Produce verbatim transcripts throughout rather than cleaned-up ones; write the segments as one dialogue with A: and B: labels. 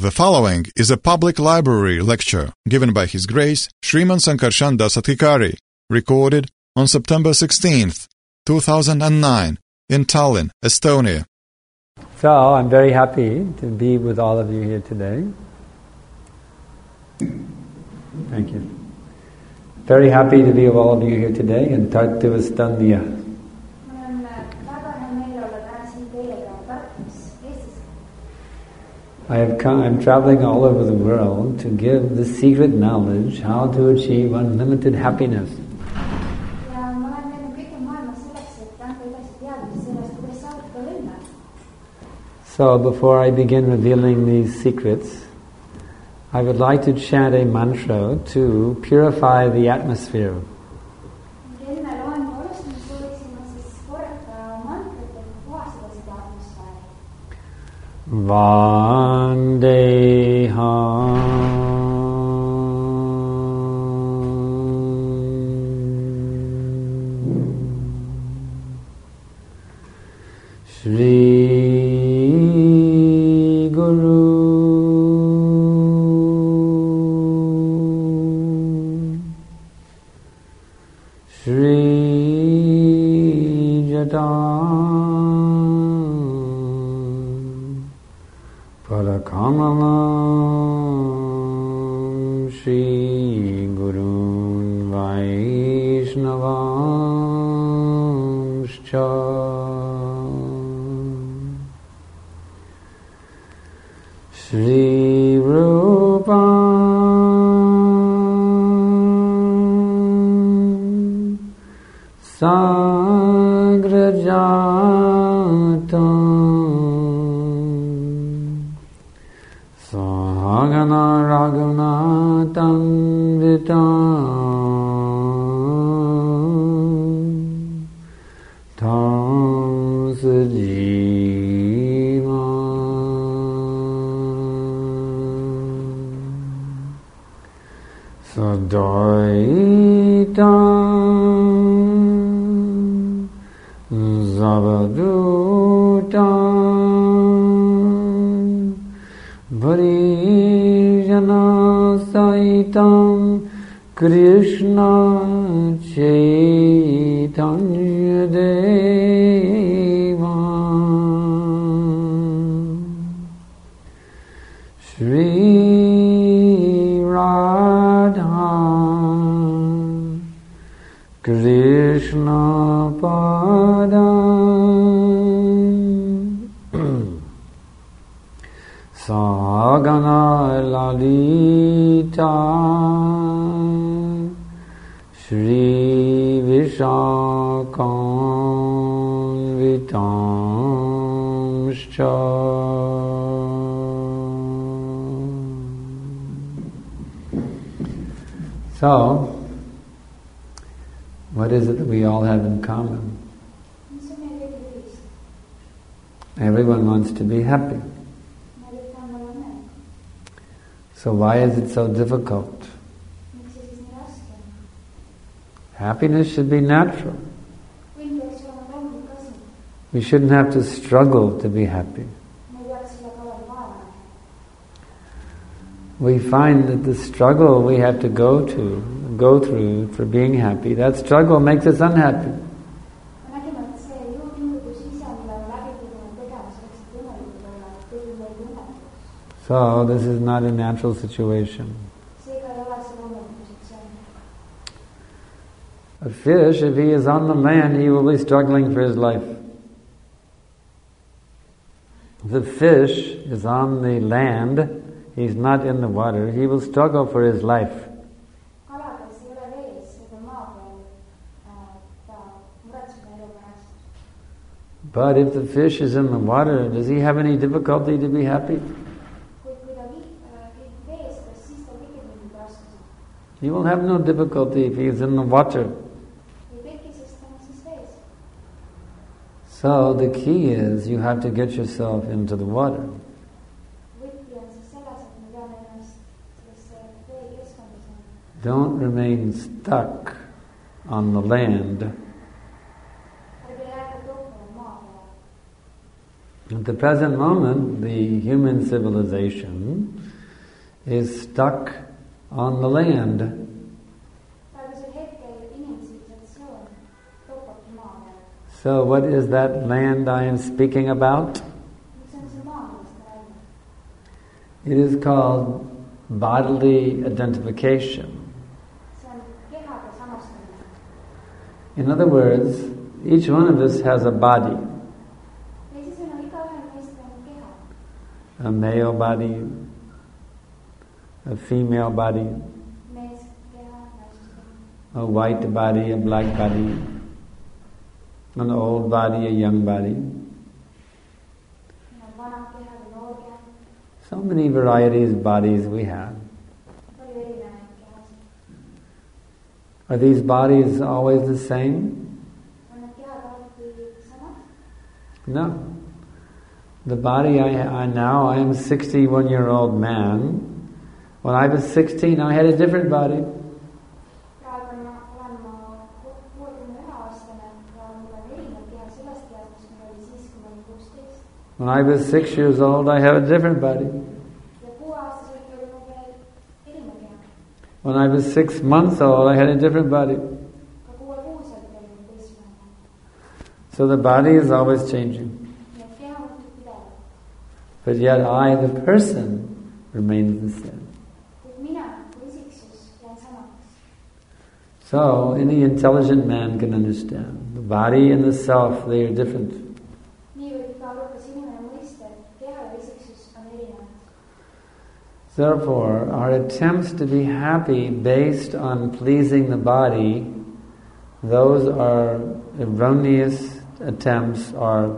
A: The following is a public library lecture given by His Grace Sriman Sankarshan Das Adhikari, recorded on September sixteenth, two thousand nine, in Tallinn, Estonia.
B: So, I'm very happy to be with all of you here today. Thank you. Very happy to be with all of you here today in Tartu, Estonia. I have come, I'm traveling all over the world to give the secret knowledge how to achieve unlimited happiness. So before I begin revealing these secrets, I would like to chant a mantra to purify the atmosphere. Vandeham Shri Guru Shri Jata Parakamanam Shri Gurun Vaishnavamscha Shri Rupam Sagrajatam Sahagana Raghunatam Vitam Tam Sajiva Sadaitam Zavadutam Bharijana Saitam Krishna Chaitanya Deva Shri Radha Krishna Padam Sagana Lalita Shri Vishakam Vitamscha So, what is it that we all have in common? Everyone wants to be happy. So why is it so difficult? Happiness should be natural. We shouldn't have to struggle to be happy. We find that the struggle we have to go to, go through for being happy, that struggle makes us unhappy. So this is not a natural situation. A fish, if he is on the land, he will be struggling for his life. If the fish is on the land, he's not in the water, he will struggle for his life. But if the fish is in the water, does he have any difficulty to be happy? He will have no difficulty if he is in the water. So the key is you have to get yourself into the water. Don't remain stuck on the land. At the present moment, the human civilization is stuck on the land. So what is that land I am speaking about? It is called bodily identification. In other words, each one of us has a body. A male body, a female body, a white body, a black body, an old body, a young body. So many varieties of bodies we have. Are these bodies always the same? No. The body I, I now, I am a sixty-one year old man. When I was sixteen, I had a different body. When I was six years old, I had a different body. When I was six months old, I had a different body. So the body is always changing. But yet I, the person, remains the same. So any intelligent man can understand. The body and the self, they are different. Therefore, our attempts to be happy based on pleasing the body, those are erroneous attempts, or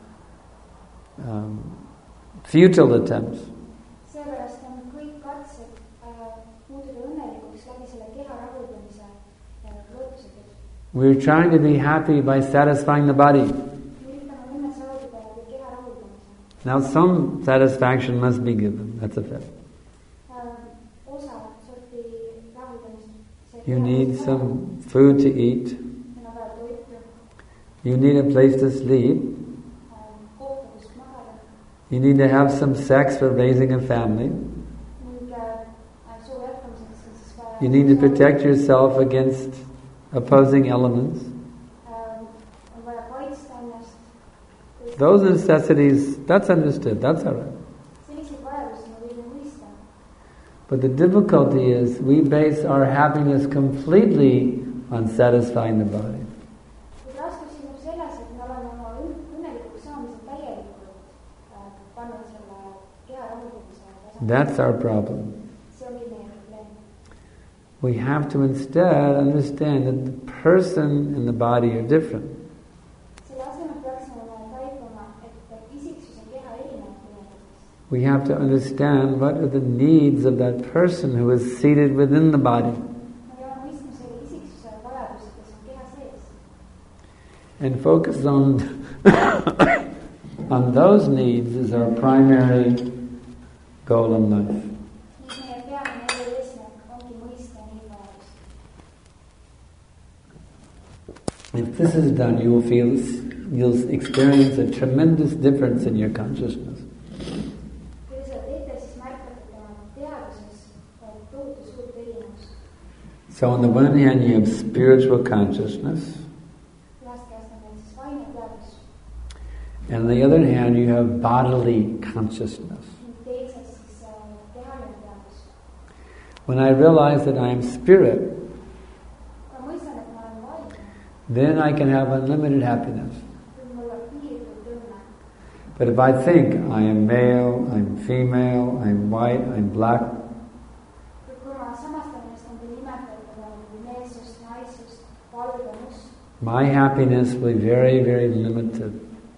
B: um, futile attempts. We're trying to be happy by satisfying the body. Now some satisfaction must be given, that's a fact. You need some food to eat. You need a place to sleep. You need to have some sex for raising a family. You need to protect yourself against opposing elements. Those necessities, that's understood, that's all right. But the difficulty is we base our happiness completely on satisfying the body. That's our problem. We have to instead understand that the person and the body are different. We have to understand what are the needs of that person who is seated within the body. And focus on on those needs is our primary goal in life. If this is done, you will feel, you'll experience a tremendous difference in your consciousness. So on the one hand you have spiritual consciousness, and on the other hand you have bodily consciousness. When I realize that I am spirit, then I can have unlimited happiness. But if I think I am male, I'm female, I'm white, I'm black, my happiness will be very, very limited.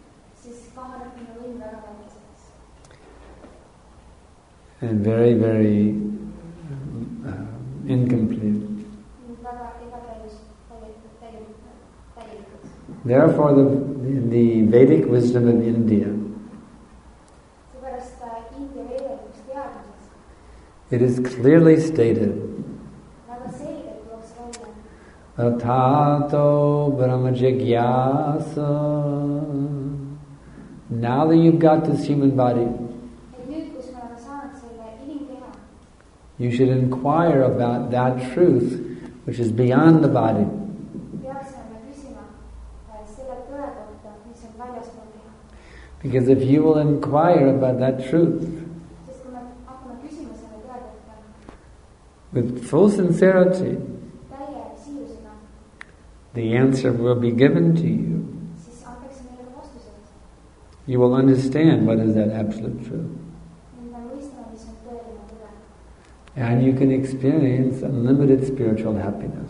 B: And very, very uh, incomplete. Therefore, the, in the Vedic wisdom of India, it is clearly stated, Athato Brahma Jigyasa Now that you've got this human body, you should inquire about that truth which is beyond the body. Because if you will inquire about that truth with full sincerity, the answer will be given to you. You will understand what is that absolute truth. And you can experience unlimited spiritual happiness.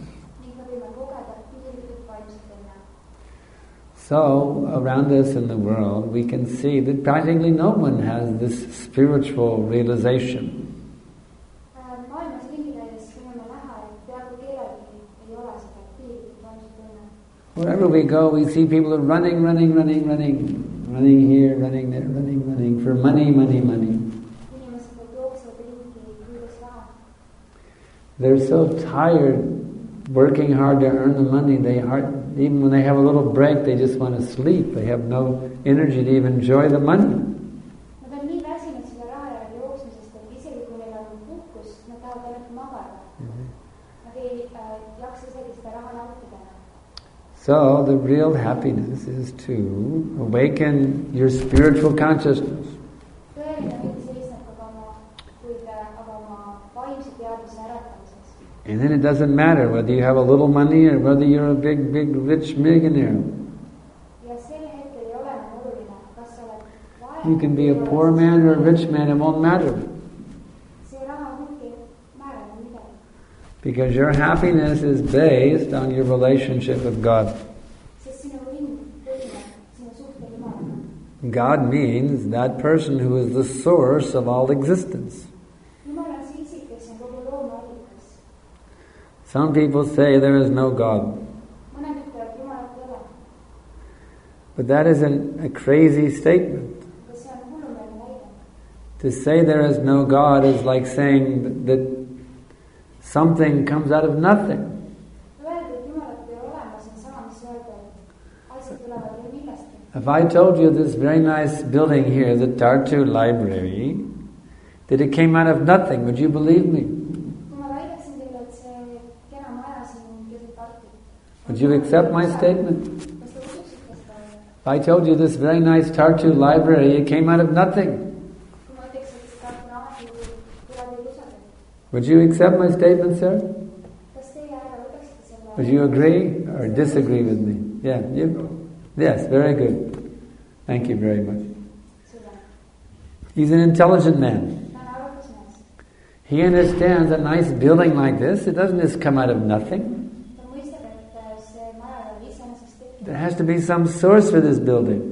B: So, around us in the world, we can see that practically no one has this spiritual realization. Wherever we go, we see people are running, running, running, running, running here, running there, running, running, for money, money, money. They're so tired working hard to earn the money, they hard, even when they have a little break, they just want to sleep. They have no energy to even enjoy the money. So the real happiness is to awaken your spiritual consciousness. And then it doesn't matter whether you have a little money or whether you're a big, big, rich millionaire. You can be a poor man or a rich man, it won't matter. Because your happiness is based on your relationship with God. God means that person who is the source of all existence. Some people say there is no God. But that is an, a crazy statement. To say there is no God is like saying that something comes out of nothing. If I told you this very nice building here, the Tartu Library, that it came out of nothing, would you believe me? Would you accept my statement? If I told you this very nice Tartu Library, it came out of nothing, would you accept my statement, sir? Would you agree or disagree with me? Yeah, you? Yes, very good. Thank you very much. He's an intelligent man. He understands a nice building like this, it doesn't just come out of nothing. There has to be some source for this building.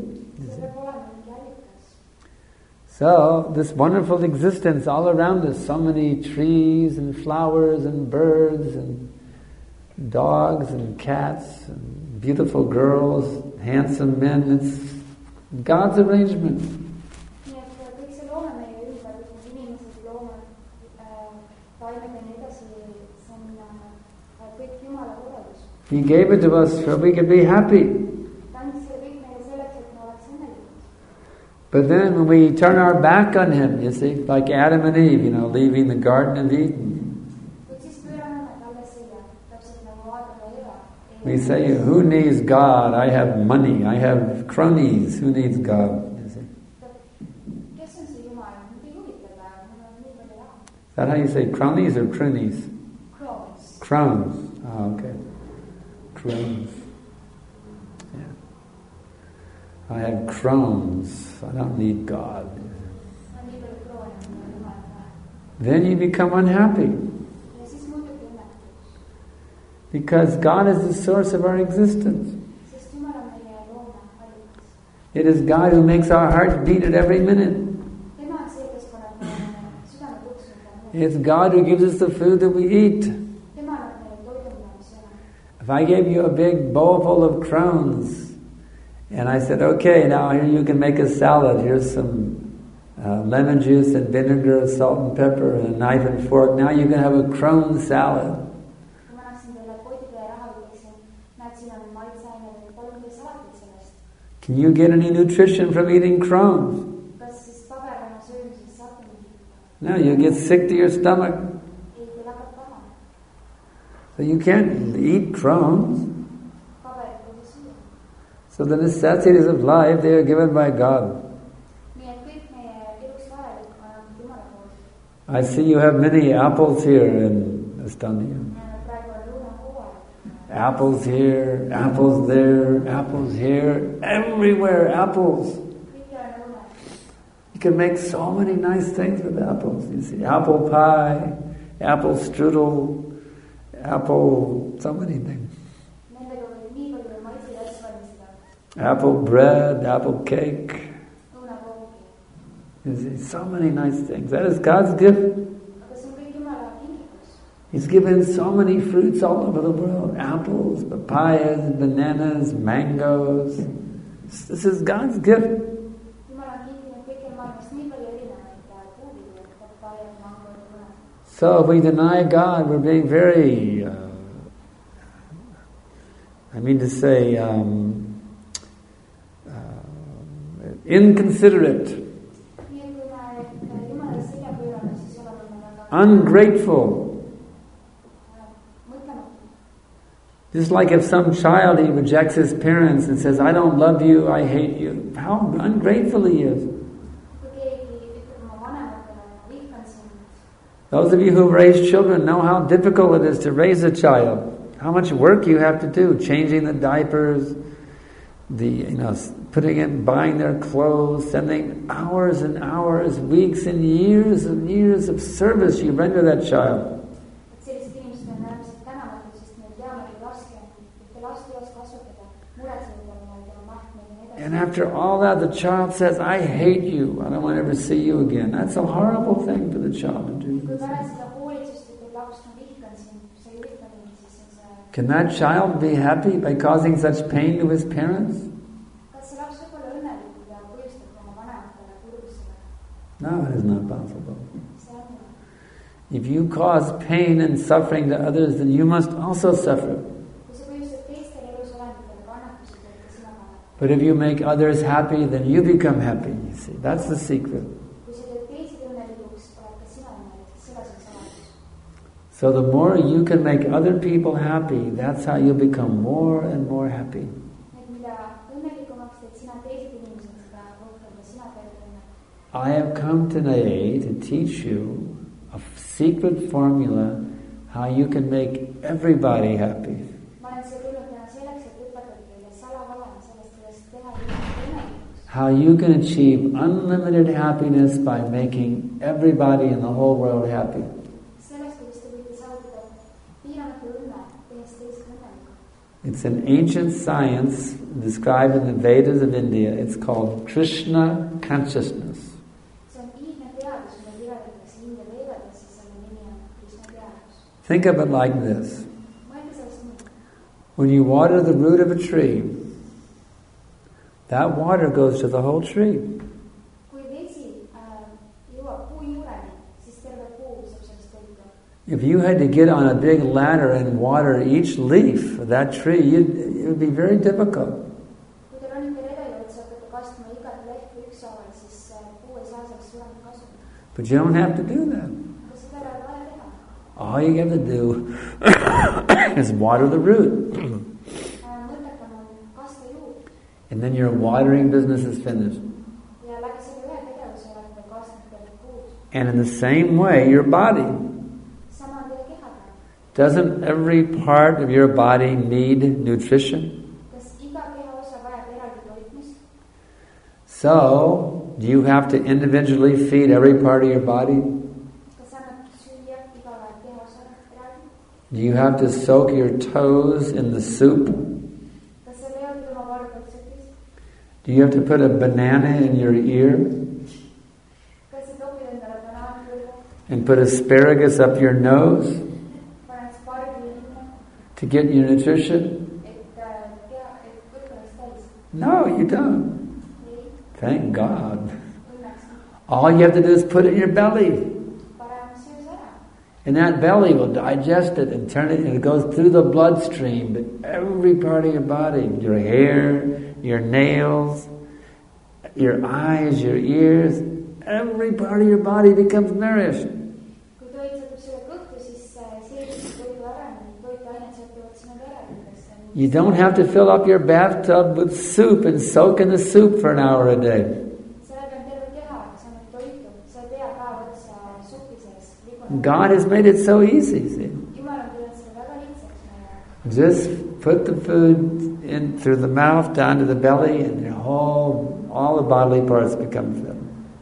B: So, this wonderful existence all around us, so many trees and flowers and birds and dogs and cats and beautiful girls, handsome men, it's God's arrangement. He gave it to us so we could be happy. But then when we turn our back on Him, you see, like Adam and Eve, you know, leaving the Garden of Eden. We say, who needs God? I have money, I have cronies, who needs God? You see? Is that how you say cronies or cronies?
C: Crones.
B: Crones. Oh, okay. Crones. Yeah. I have Crohn's. I don't need God. Then you become unhappy. Because God is the source of our existence. It is God who makes our heart beat at every minute. It's God who gives us the food that we eat. If I gave you a big bowl full of Crohn's, and I said, okay, now here you can make a salad. Here's some uh, lemon juice and vinegar, salt and pepper, and a knife and fork. Now you can have a Crohn's salad. Can you get any nutrition from eating crumbs? No, you get sick to your stomach. So you can't eat crumbs. So the necessities of life, they are given by God. I see you have many apples here in Estonia. Apples here, apples there, apples here, everywhere apples. You can make so many nice things with apples. You see, apple pie, apple strudel, apple, so many things. Apple bread, apple cake. You see, so many nice things. That is God's gift. He's given so many fruits all over the world. Apples, papayas, bananas, mangoes. This is God's gift. So if we deny God, we're being very, uh, I mean to say, um, uh, inconsiderate, ungrateful. Just like if some child, he rejects his parents and says, I don't love you, I hate you. How ungrateful he is. Those of you who raise children know how difficult it is to raise a child. How much work you have to do, changing the diapers, the you know, putting in, buying their clothes, sending hours and hours, weeks and years and years of service you render that child. And after all that, the child says, I hate you. I don't want to ever see you again. That's a horrible thing for the child to do. Can that child be happy by causing such pain to his parents? No, it is not possible. If you cause pain and suffering to others, then you must also suffer. But if you make others happy, then you become happy. You see, that's the secret. So the more you can make other people happy, that's how you become more and more happy. I have come today to teach you a secret formula how you can make everybody happy. How you can achieve unlimited happiness by making everybody in the whole world happy. It's an ancient science described in the Vedas of India. It's called Krishna consciousness. Think of it like this. When you water the root of a tree, that water goes to the whole tree. If you had to get on a big ladder and water each leaf of that tree, you'd, it would be very difficult. But you don't have to do that. All you have to do is water the root. And then your watering business is finished. And in the same way, your body. Doesn't every part of your body need nutrition? So, do you have to individually feed every part of your body? Do you have to soak your toes in the soup? Do you have to put a banana in your ear? And put asparagus up your nose to get your nutrition? No, you don't. Thank God. All you have to do is put it in your belly. And that belly will digest it and turn it, and it goes through the bloodstream to every part of your body, your hair, your nails, your eyes, your ears, every part of your body becomes nourished. You don't have to fill up your bathtub with soup and soak in the soup for an hour a day. God has made it so easy. See? Just put the food in through the mouth, down to the belly, and your whole, all the bodily parts become filled.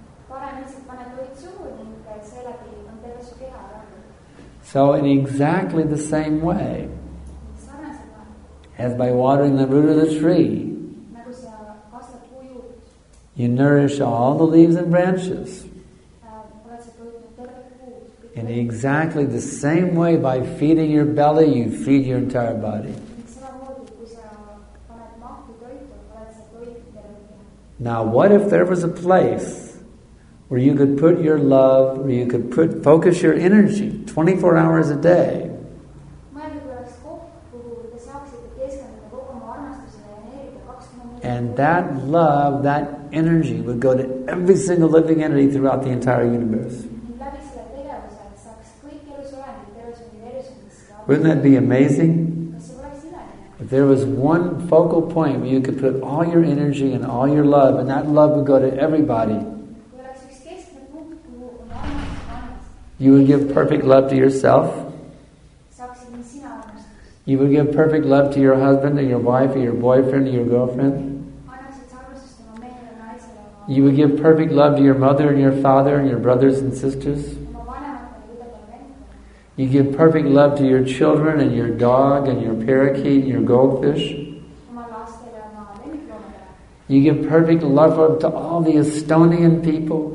B: So in exactly the same way, as by watering the root of the tree, you nourish all the leaves and branches. In exactly the same way, by feeding your belly, you feed your entire body. Now, what if there was a place where you could put your love, where you could put focus your energy twenty-four hours a day? And that love, that energy would go to every single living entity throughout the entire universe. Wouldn't that be amazing? If there was one focal point where you could put all your energy and all your love, and that love would go to everybody. You would give perfect love to yourself. You would give perfect love to your husband or your wife or your boyfriend or your girlfriend. You would give perfect love to your mother and your father and your brothers and sisters. You give perfect love to your children and your dog and your parakeet and your goldfish. You give perfect love to all the Estonian people.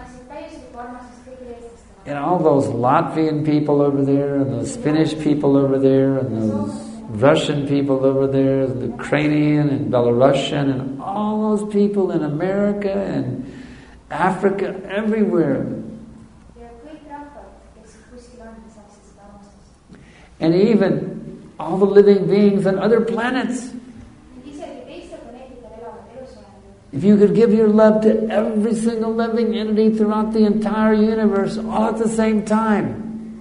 B: And all those Latvian people over there, and those Finnish people over there, and those Russian people over there, and the Ukrainian and Belarusian, and all those people in America and Africa, everywhere. And even all the living beings on other planets. If you could give your love to every single living entity throughout the entire universe all at the same time,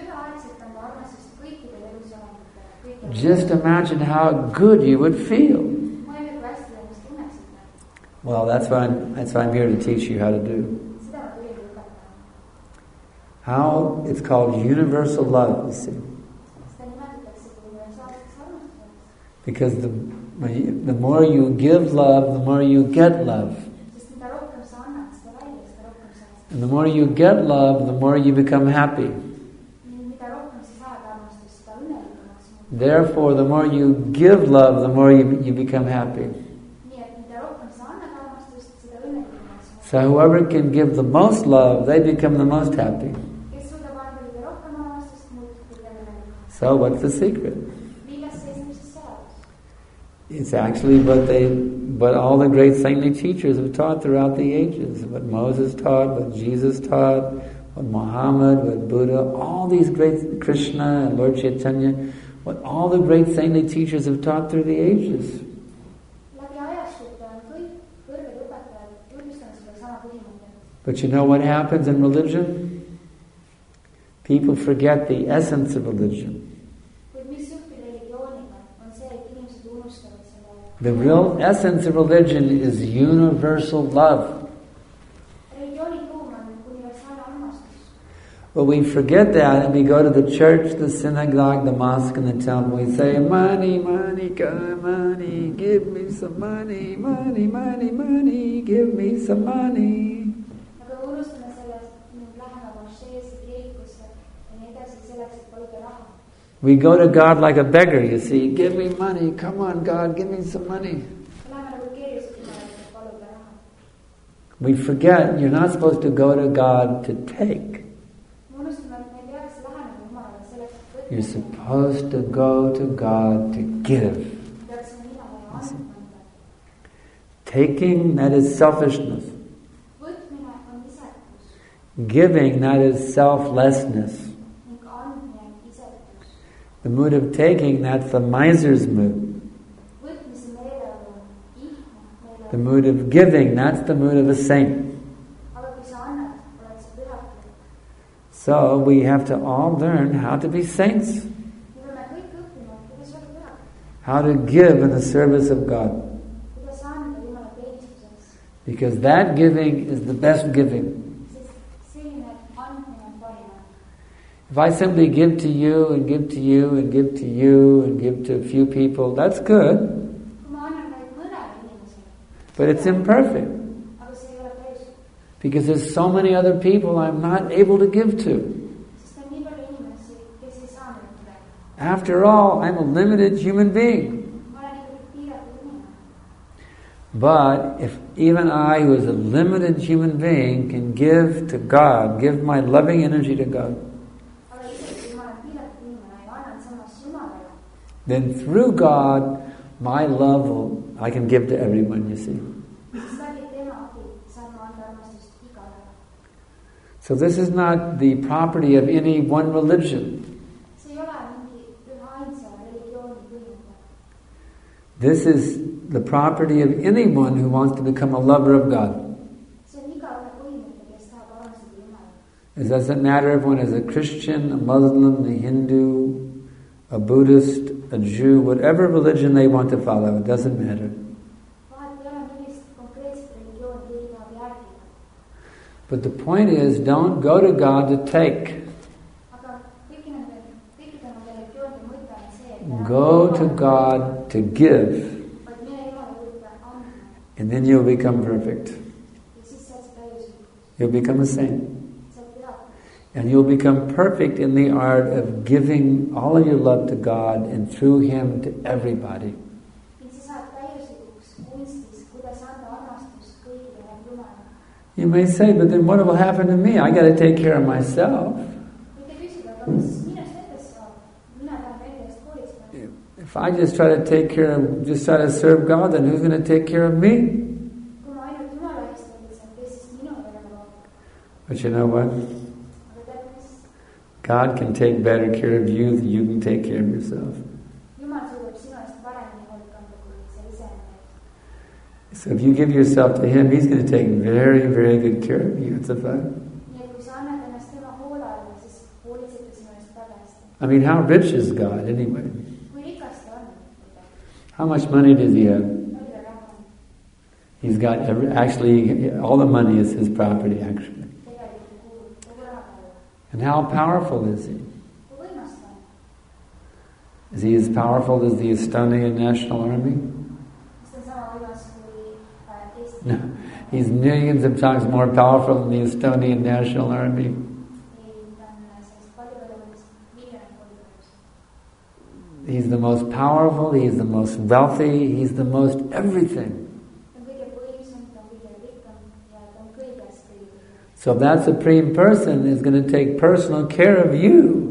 B: just imagine how good you would feel. Well, that's what I'm, that's what I'm here to teach you how to do. How it's called universal love, you see. Because the the more you give love, the more you get love. And the more you get love, the more you become happy. Therefore, the more you give love, the more you, you become happy. So whoever can give the most love, they become the most happy. So what's the secret? It's actually what they, what all the great saintly teachers have taught throughout the ages. What Moses taught, what Jesus taught, what Muhammad, what Buddha, all these great, Krishna and Lord Chaitanya, what all the great saintly teachers have taught through the ages. But you know what happens in religion? People forget the essence of religion. The real essence of religion is universal love. But we forget that and we go to the church, the synagogue, the mosque and the temple. We say, money, money, God, money, give me some money, money, money, money, give me some money. We go to God like a beggar, you see. Give me money. Come on, God, give me some money. We forget you're not supposed to go to God to take. You're supposed to go to God to give. Taking, that is selfishness. Giving, that is selflessness. The mood of taking, that's the miser's mood. The mood of giving, that's the mood of a saint. So we have to all learn how to be saints. How to give in the service of God. Because that giving is the best giving. If I simply give to you and give to you and give to you and give to a few people, that's good. But it's imperfect. Because there's so many other people I'm not able to give to. After all, I'm a limited human being. But if even I, who is a limited human being, can give to God, give my loving energy to God, then through God, my love will, I can give to everyone, you see. So this is not the property of any one religion. This is the property of anyone who wants to become a lover of God. It doesn't matter if one is a Christian, a Muslim, a Hindu, a Buddhist, a Jew, whatever religion they want to follow, it doesn't matter. But the point is, don't go to God to take. Go to God to give. And then you'll become perfect. You'll become a saint. And you'll become perfect in the art of giving all of your love to God and through Him to everybody. You may say, but then what will happen to me? I got to take care of myself. If I just try to take care of, just try to serve God, then who's going to take care of me? But you know what? God can take better care of you than you can take care of yourself. So if you give yourself to Him, He's going to take very, very good care of you. It's a fact. I mean, how rich is God anyway? How much money does He have? He's got every, actually, all the money is His property, actually. And how powerful is He? Is He as powerful as the Estonian National Army? No, He's millions of times more powerful than the Estonian National Army. He's the most powerful, He's the most wealthy, He's the most everything. So that Supreme Person is going to take personal care of you.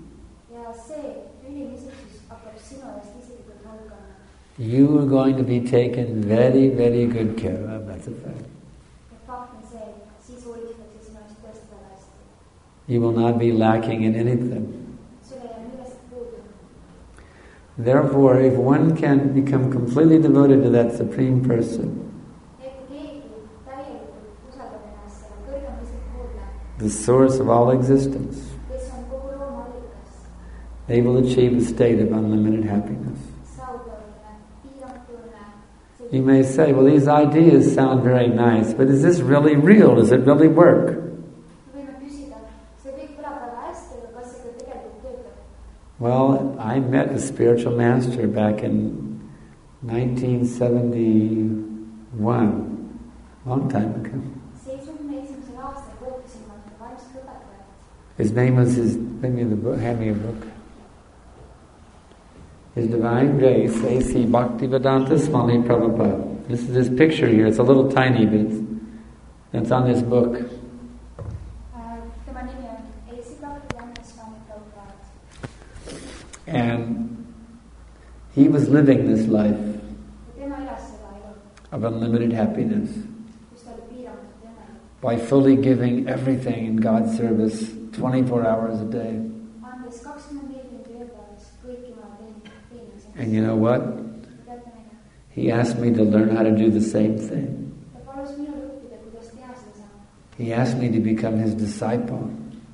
B: You are going to be taken very, very good care of. That's a fact. You will not be lacking in anything. Therefore, if one can become completely devoted to that Supreme Person, the source of all existence, they will achieve a state of unlimited happiness. You may say, well, these ideas sound very nice, but is this really real? Does it really work? Well, I met a spiritual master back in nineteen seventy-one, a long time ago. His name was his. Hand me the book. Hand me a book. His Divine Grace, A C Bhaktivedanta Swami Prabhupada. This is this picture here. It's a little tiny bit. It's on this book. And he was living this life of unlimited happiness by fully giving everything in God's service twenty-four hours a day. And you know what? He asked me to learn how to do the same thing. He asked me to become his disciple.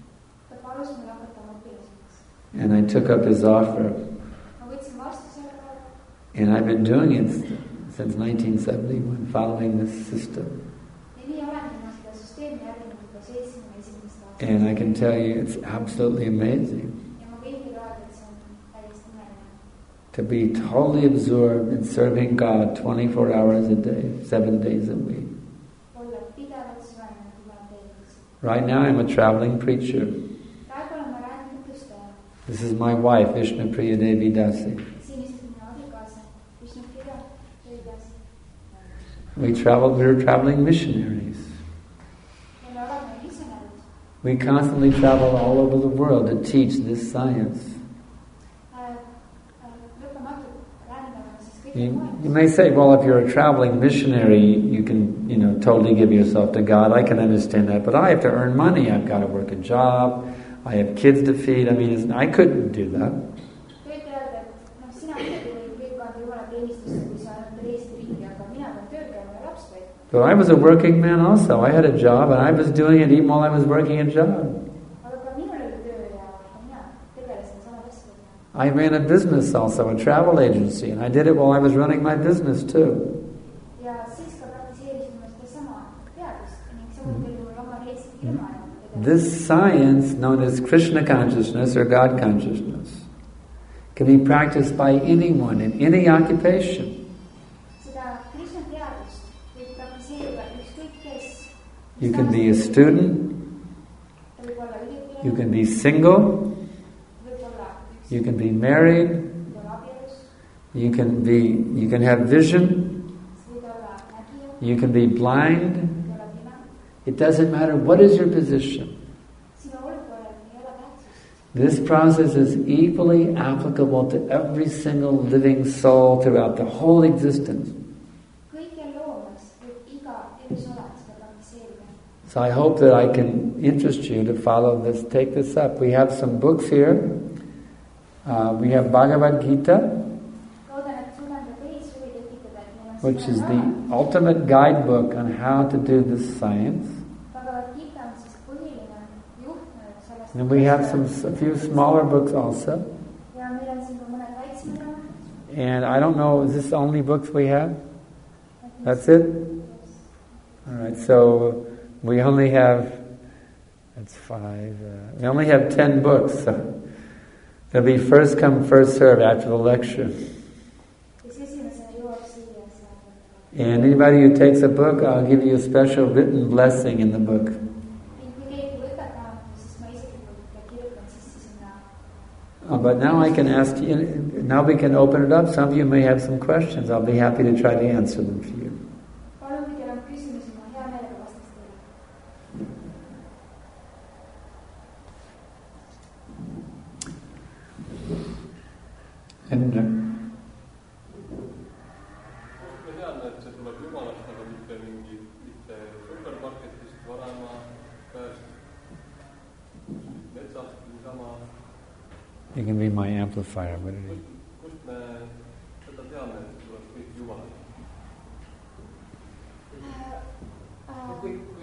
B: And I took up his offer. And I've been doing it since nineteen seventy-one, following this system. And I can tell you, it's absolutely amazing to be totally absorbed in serving God twenty-four hours a day, seven days a week. Right now I'm a traveling preacher. This is my wife, Vishnu Priya Devi Dasi. We traveled, we were traveling missionaries. We constantly travel all over the world to teach this science. You, you may say, well, if you're a traveling missionary, you can, you know, totally give yourself to God. I can understand that, but I have to earn money. I've got to work a job. I have kids to feed. I mean, I couldn't do that. But I was a working man also. I had a job, and I was doing it even while I was working a job. I ran a business also, a travel agency, and I did it while I was running my business too. This science, known as Krishna consciousness or God consciousness, can be practiced by anyone in any occupation. You can be a student, you can be single, you can be married, you can be you can have vision, you can be blind. It doesn't matter what is your position. This process is equally applicable to every single living soul throughout the whole existence. So I hope that I can interest you to follow this, take this up. We have some books here. Uh, we have Bhagavad Gita, which is the ultimate guidebook on how to do this science. And we have some a few smaller books also. And I don't know, is this the only books we have? That's it? Alright, so we only have, that's five, uh, we only have ten books. So there'll be first come, first serve after the lecture. And anybody who takes a book, I'll give you a special written blessing in the book. Uh, but now I can ask you, now we can open it up. Some of you may have some questions. I'll be happy to try to answer them for you. And uh, you can be my amplifier. What did he?
C: Uh, uh,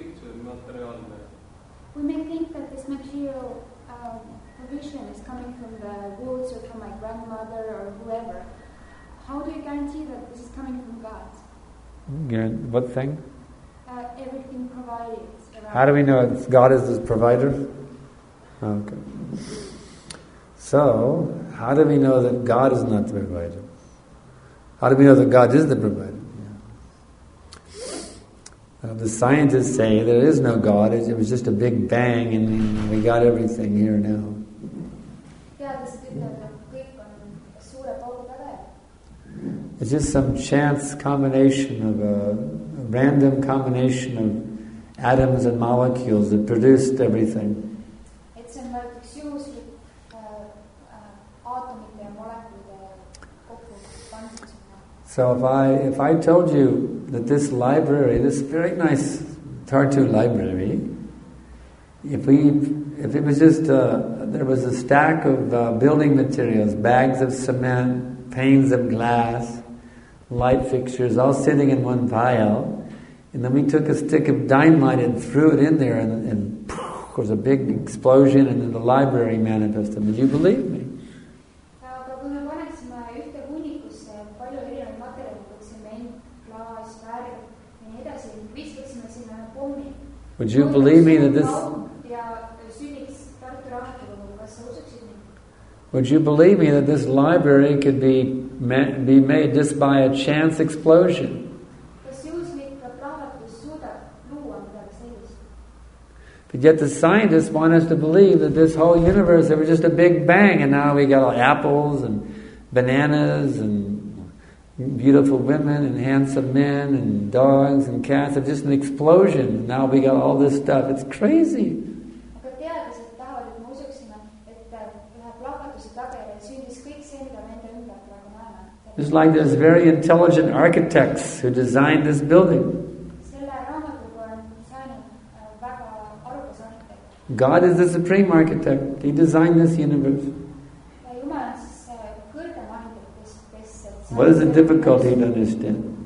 C: we may think that this material um, provision is coming from the woods or from my grandmother or whoever. How do you guarantee that this is coming from God?
B: Yeah, what thing?
C: Uh, everything provided.
B: How do we know it's God is the provider? Okay. So, how do we know that God is not the provider? How do we know that God is the provider? Yeah. Uh, the scientists say there is no God, it was just a big bang and we got everything here now. It's just some chance combination of a, a random combination of atoms and molecules that produced everything. So if I if I told you that this library, this very nice Tartu library, if we if it was just uh, there was a stack of uh, building materials, bags of cement, panes of glass, light fixtures all sitting in one pile, and then we took a stick of dynamite and threw it in there, and, and poof, there was a big explosion, and then the library manifested. Would you believe me? Would you believe me that this? Would you believe me that this library could be ma- be made just by a chance explosion? But yet the scientists want us to believe that this whole universe, there was just a big bang, and now we got all apples and bananas and beautiful women and handsome men and dogs and cats. It's just an explosion. Now we got all this stuff. It's crazy. It's like there's very intelligent architects who designed this building. God is the supreme architect. He designed this universe. What is the difficulty to understand?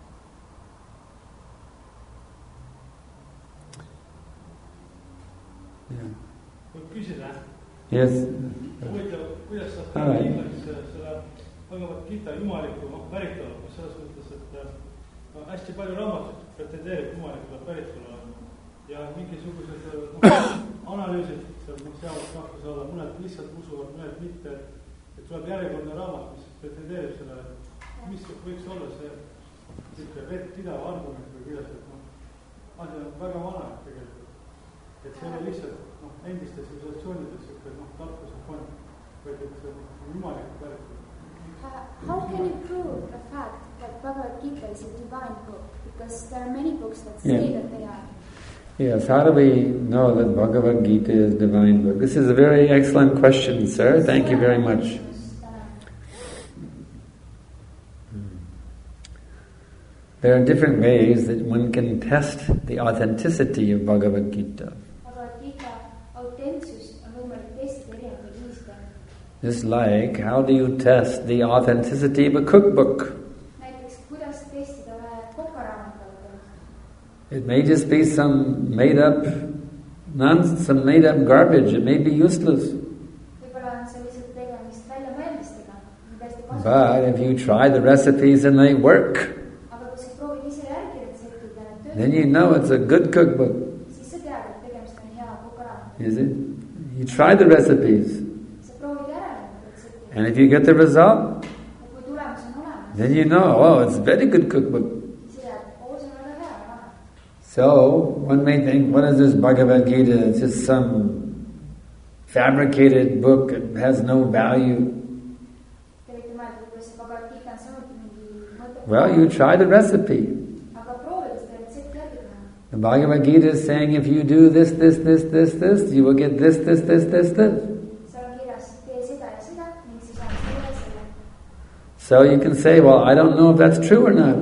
B: Yeah. Yes. All right.
D: Bhagavad Gita jumaliku päritolu, selles mõttes, et hästi palju raamatuid pretendeerib jumalikule päritolule ja mingisugused analüüsid seavad kahtluse alla, mõned lihtsalt usuvad, mõned mitte, et tuleb järjekordne raamat, mis pretendeerib sellele, mis võiks olla see niisugune vett pidav argument või kuidas, et noh, asi on väga vana tegelikult, et see oli lihtsalt noh, endiste civilisatsioonides niisugune noh, tarkuse fond, vaid et see on jumaliku päritolu.
C: Uh, how can you prove the fact that Bhagavad Gita is a divine book? Because there are many books that say yeah. that they are.
B: Yes, how do we know that Bhagavad Gita is a divine book? This is a very excellent question, sir. Thank you very much. There are different ways that one can test the authenticity of Bhagavad Gita. Just like, how do you test the authenticity of a cookbook? It may just be some made up nonsense, some made up garbage. It may be useless. But if you try the recipes and they work, then you know it's a good cookbook. Is it? You try the recipes. And if you get the result, then you know, oh, it's a very good cookbook. So, one may think, what is this Bhagavad Gita? It's just some fabricated book. It has no value. Well, you try the recipe. The Bhagavad Gita is saying, if you do this, this, this, this, this, you will get this, this, this, this, this. So you can say, well, I don't know if that's true or not.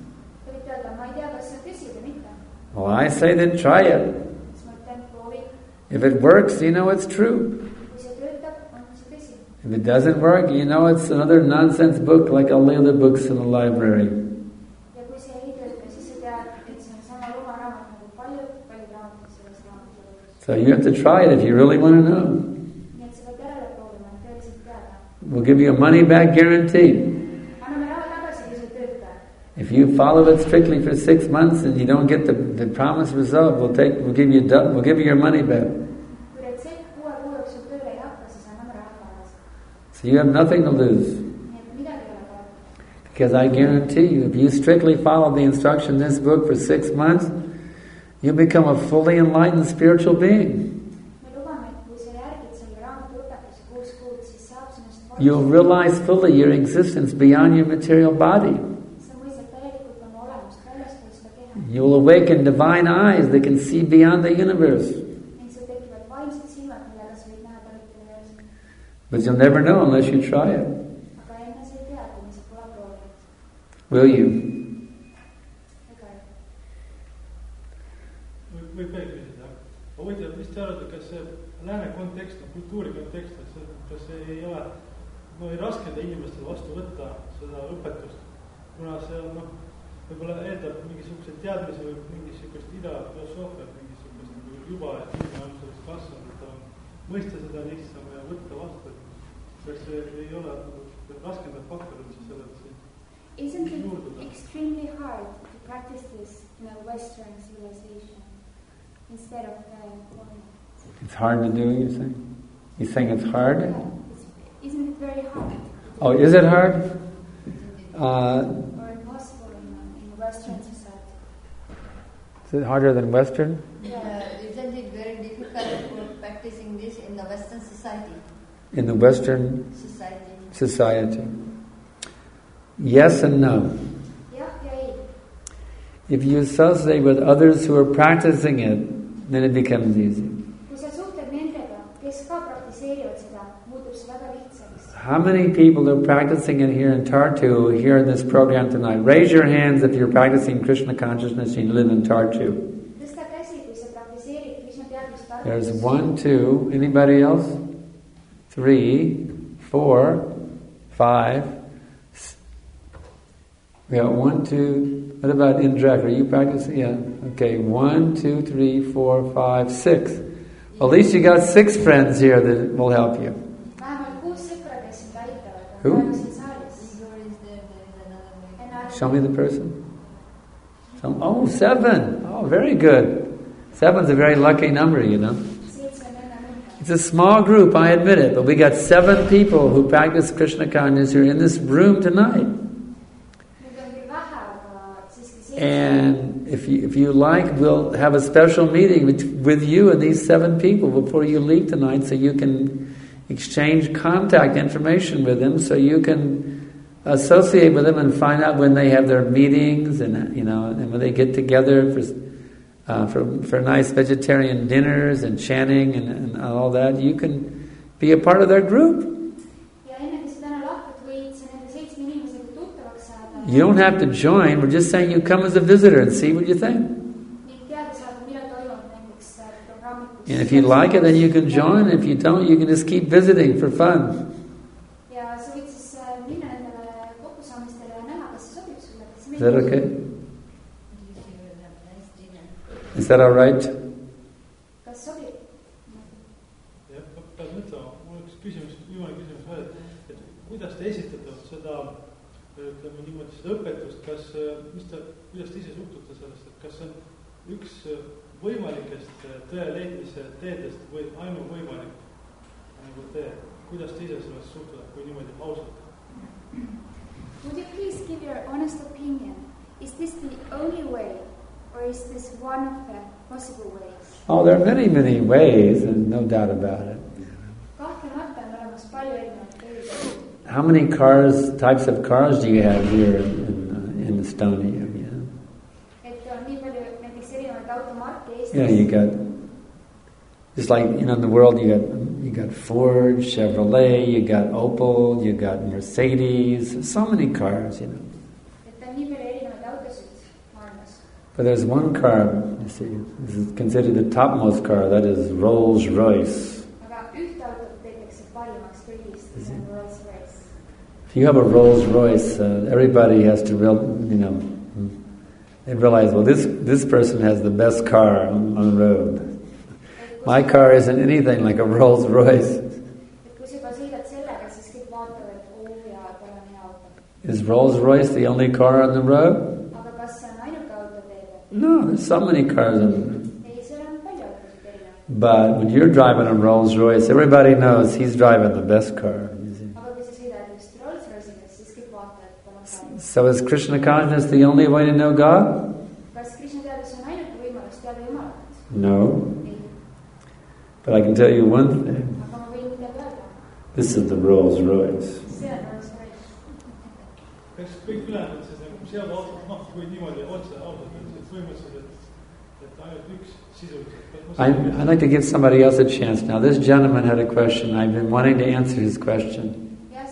B: Well, I say then try it. If it works, you know it's true. If it doesn't work, you know it's another nonsense book like all the other books in the library. So you have to try it if you really want to know. We'll give you a money-back guarantee. If you follow it strictly for six months and you don't get the, the promised result, we'll take, we'll give you, we'll give you your money back. So you have nothing to lose. Because I guarantee you, if you strictly follow the instruction in this book for six months, you'll become a fully enlightened spiritual being. You'll realize fully your existence beyond your material body. You'll awaken divine eyes that can see beyond the universe. But you'll never know unless you try it. Will you?
D: Võib veel küsida. Ma võitleb, mis te arvate, kas see lääne kontekst, kultuuri kontekst, kas see ei ole no ei raskenda inimestel vastu võtta seda õpetust, kuna see on noh, võib-olla eeldab mingisuguse teadmise või mingisugust ida filosoofiat, mingisugust juba, et inimene on sellest kasvanud, et ta on mõista seda lihtsam ja võtta vastu. Kas see ei ole raskendab faktorid siis sellelt siin?
C: Isn't it extremely hard to practice this in a Western civilization instead of the foreign?
B: It's hard to do, you're saying? You're saying it's hard?
C: Yeah. It's, isn't it very hard?
B: Oh, is it hard? Uh,
C: or impossible in, in Western society?
B: Is it harder than Western?
E: Yeah, isn't it very difficult for practicing this in the Western society?
B: In the Western
E: Society.
B: society. Yes and no.
C: Yeah, yeah.
B: If you associate with others who are practicing it, then it becomes easy.
C: Kui sa suhtled nendega, kes ka praktiseerivad seda, muutub see väga lihtsaks.
B: How many people are practicing it here in Tartu here in this program tonight? Raise your hands if you're practicing Krishna consciousness and you live in Tartu.
C: Tõsta käsi, kui sa praktiseerid Krishna teadvust Tartus.
B: There's one, two. Anybody else? Three, four, five. We got one, two. What about Indrak? Are you practicing? Yeah. Okay. One, two, three, four, five, six. Well, at least you got six friends here that will help you. Who? Show me the person. Some, oh, seven. Oh, very good. Seven's a very lucky number, you know. It's a small group, I admit it, but we got seven people who practice Krishna consciousness who are in this room tonight. And if you, if you like, we'll have a special meeting with, with you and these seven people before you leave tonight, so you can exchange contact information with them, so you can associate with them and find out when they have their meetings, and you know, and when they get together for uh, for for nice vegetarian dinners and chanting and, and all that. You can be a part of their group. You don't have to join. We're just saying you come as a visitor and see what you think. And if you like it, then you can join. If you don't, you can just keep visiting for fun. Is that okay? Is that all right?
D: Ütleme niimoodi seda õpetust, kas, mis ta, kuidas te ise suhtute sellest, et kas see on üks võimalikest tõe leidmise teedest või ainuvõimalik nagu tee? Kuidas te ise sellest suhtute, kui niimoodi ausalt?
C: Would you please give your honest opinion? Is this the only way, or is this one of the possible ways?
B: Oh, there are many, many ways, and no doubt about it.
C: Kahtlemata on olemas palju erinevaid teid.
B: How many cars, types of cars do you have here in, uh, in Estonia? Yeah, you got, just like, you know, in the world you got you got Ford, Chevrolet, you got Opel, you got Mercedes, so many cars, you know. But there's one car, you see, this is considered the topmost car, that is Rolls Royce. If you have a Rolls Royce, uh, everybody has to, real, you know, they realize, well, this this person has the best car on, on the road. My car isn't anything like a Rolls Royce. Is Rolls Royce the only car on the road? No, there's so many cars on the road. But when you're driving a Rolls Royce, everybody knows he's driving the best car. So is Krishna consciousness the only way to know God? No. But I can tell you one thing. This is the Rolls Royce. I, I'd like to give somebody else a chance now. This gentleman had a question. I've been wanting to answer his question.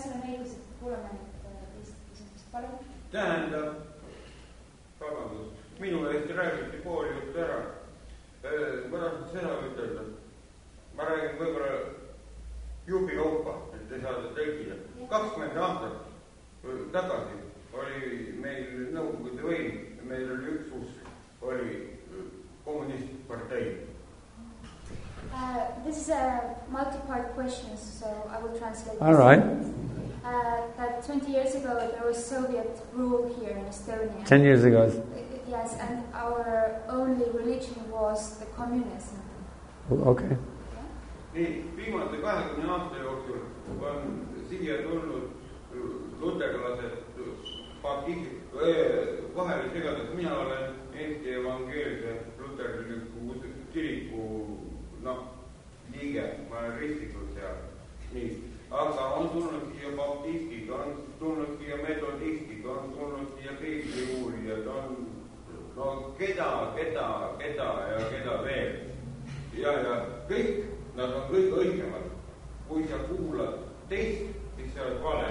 F: Tähendab, vabandust, minu eest räägiti pool juttu ära. Ma tahtsin seda ütelda. Ma räägin võib-olla jupi kaupa, et te saate tõlkida. kakskümmend aastat tagasi oli meil Nõukogude võim ja meil oli üks usk, oli kommunistpartei.
C: Uh, this is a multi-part question, so I will translate.
B: All right.
C: Uh, that twenty years ago there was Soviet rule here in Estonia.
B: Ten years ago.
C: Yes, and our only religion was the communism.
B: Okay.
F: nii, viimase kahekümne aasta jooksul on siia tulnud luterlased baptistid, vahele segades, mina olen Eesti evangeelse luterliku kiriku noh, liige, ma olen ristitud seal, nii, aga on tulnud siia baptistid, on tulnud siia metodistid, on tulnud siia piibli uurijad, on no keda, keda, keda ja keda veel ja, ja kõik nad on kõik õigemad. Kui sa kuulad teist, siis sa oled vale.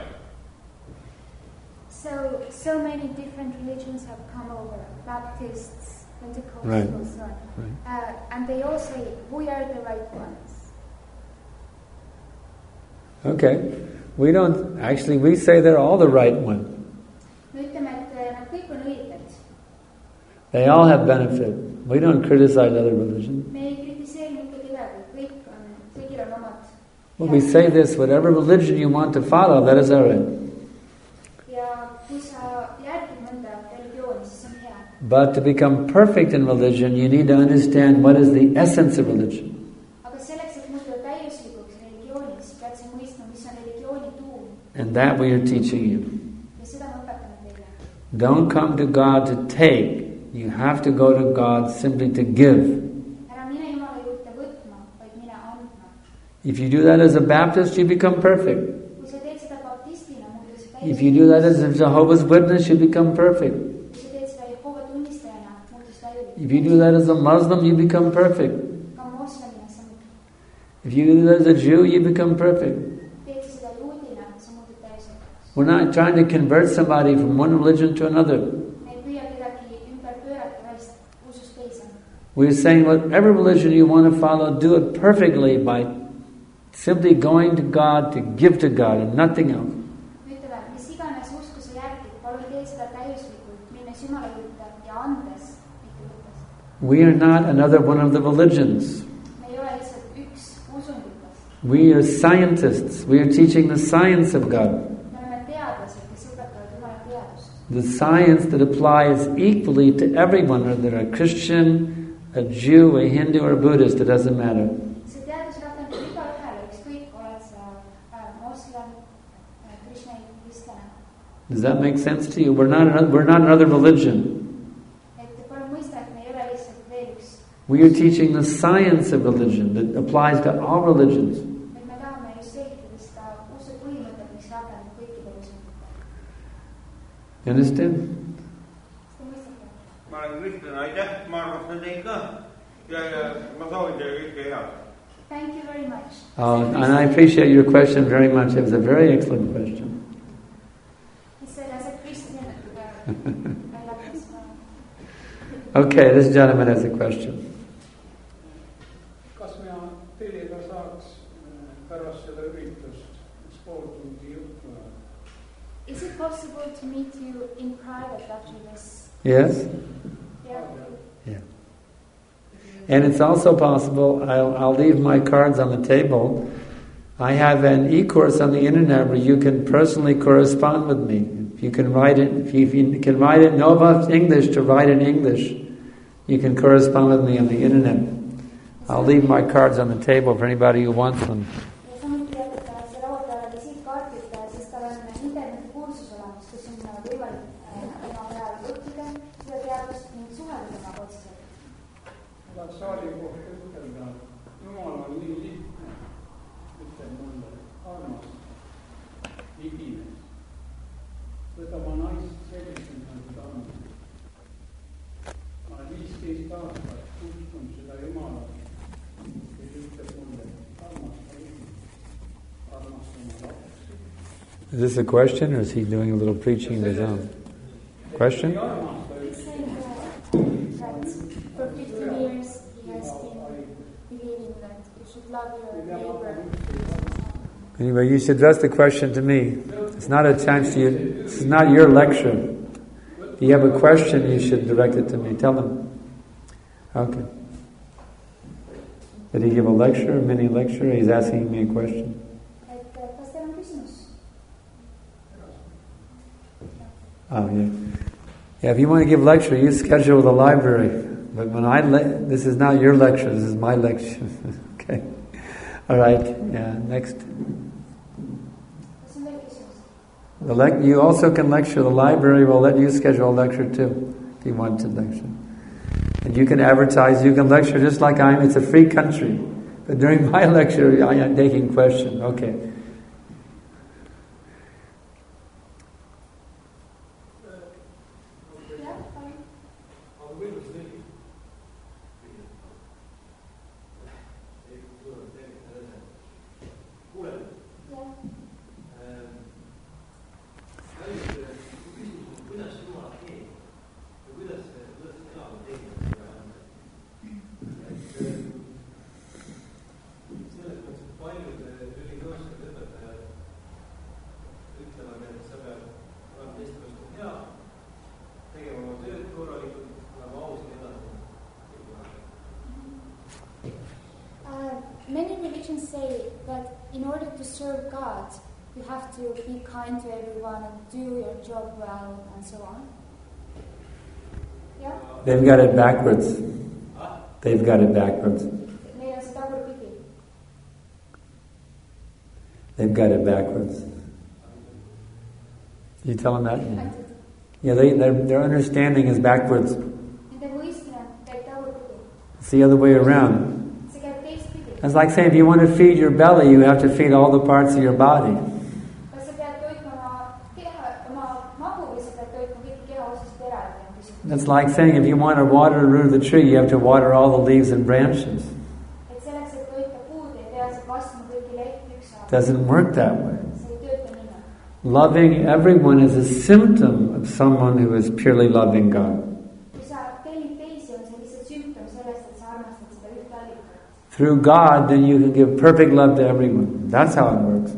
C: So, so many different religions have come over. Baptists, Pentecostals,
B: right.
C: so on.
B: Right.
C: Uh, and they all say, we are the right ones.
B: Okay. We don't, actually, we say they're all the right one.
C: Me ütleme, et nad kõik on õiged.
B: They all have benefit. We don't criticize other religions.
C: Me ei kritiseeri mitte kedagi, kõik on, kõigil on omad.
B: Well, we say this, whatever religion you want to follow, that is all right.
C: Ja kui sa järgid mõnda religiooni, siis on hea.
B: But to become perfect in religion, you need to understand what is the essence of religion.
C: Aga selleks, et muutuda täiuslikuks religiooniks, pead sa mõistma, mis on religiooni tuum.
B: And that we are teaching you.
C: Ja seda me õpetame teile.
B: Don't come to God to take. You have to go to God simply to give.
C: Ära mine Jumala juurde võtma, vaid mine andma.
B: If you do that as a Baptist, you become perfect.
C: Kui sa teed seda baptistina, muutuda sa
B: If you do that as a Jehovah's Witness, you become perfect.
C: Kui sa teed seda Jehova tunnistajana, muutuda sa täiulik.
B: If you do that as a Muslim, you become perfect.
C: Ka moslemina samuti.
B: If you do that as a Jew, you become perfect.
C: Teed sa seda juudina, sa muutud täiuslikuks.
B: We're not trying to convert somebody from one religion to another. We're saying whatever religion you want to follow, do it perfectly by simply going to God to give to God and nothing else. We are not another one of the religions. We are scientists. We are teaching the science of God. The science that applies equally to everyone, whether they're a Christian, a Jew, a Hindu, or a Buddhist, it doesn't matter. Does that make sense to you? We're not another, we're not another religion. We are teaching the science of religion that applies to all religions. You understand?
F: Ma olen kristlane, aitäh, ma armastan teid ka ja, ja ma soovin teile kõike head.
C: Thank you very much.
B: Oh, and I appreciate your question very much. It was a very excellent question.
C: He said, as a Christian, uh, I like this one.
B: Okay, this gentleman has a question.
G: Kas me teiega saaks pärast seda üritust üks pool tundi juttu?
C: Is it possible to meet you in private after this?
B: Yes?
C: Yeah.
B: Yeah. And it's also possible, I'll, I'll leave my cards on the table. I have an e-course on the internet where you can personally correspond with me. If you can write it, if you, if you can write it, know enough English to write in English, you can correspond with me on the internet. I'll leave my cards on the table for anybody who wants them.
G: Saali kohta ütelda, Jumal on nii lihtne, ütleb mulle, armas, igine. Võta oma naist sellisena, nagu ta on. Ma olen viisteist aastat uskun seda Jumala, kes ütleb mulle, armasta igine, armasta oma lapsi.
B: Is this a question or is he doing a little preaching of his own? Question?
C: For fifteen years he has been believing that you should love your neighbor.
B: Anyway, you should address the question to me. It's not a chance to you. This is not your lecture. If you have a question, you should direct it to me. Tell them. Okay. Did he give a lecture, a mini lecture? He's asking me a question. Oh, yeah. Yeah, if you want to give a lecture, you schedule the library. But when I, le- this is not your lecture, this is my lecture. Okay. All right, yeah, next. The lec- you also can lecture. The library will let you schedule a lecture too, if you want to lecture. And you can advertise, you can lecture just like I am. It's a free country. But during my lecture, I am taking questions. Okay.
C: Serve God, you have to be kind to everyone and do your job well and so on. Yeah?
B: They've got it backwards. They've got it backwards. They've got it backwards. You tell them that? Yeah, yeah they, their, their understanding is backwards. It's the other way around. It's like saying if you want to feed your belly, you have to feed all the parts of your body. It's like saying if you want to water the root of the tree, you have to water all the leaves and branches. It doesn't work that way. Loving everyone is a symptom of someone who is purely loving God. Through God, then you can give perfect love to everyone. That's how it works.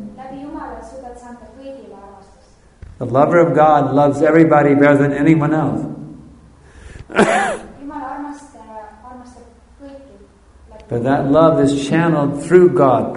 B: The lover of God loves everybody better than anyone else. But that love is channeled through God.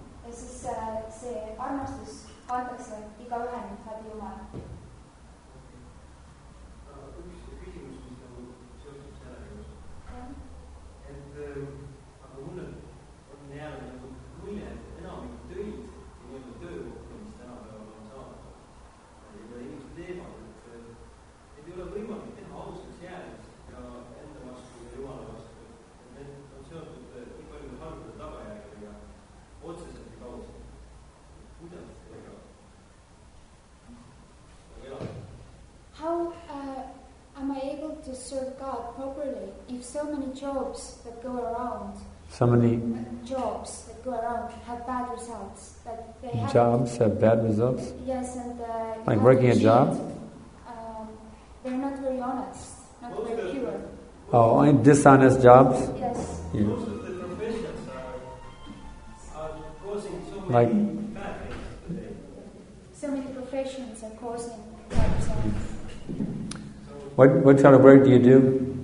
C: How uh, am I able to serve God properly if so many jobs that go around,
B: so many
C: jobs that go around have bad results? That they have
B: jobs have bad results?
C: Yes, and uh,
B: like working a job?
C: Um, they're not very honest, not very pure.
B: Oh, only dishonest jobs?
C: Yes.
B: Yeah.
D: Most of the professions are, are causing so many
B: like,
D: bad things today.
C: So many professions are causing bad results.
B: What what kind of work do you do?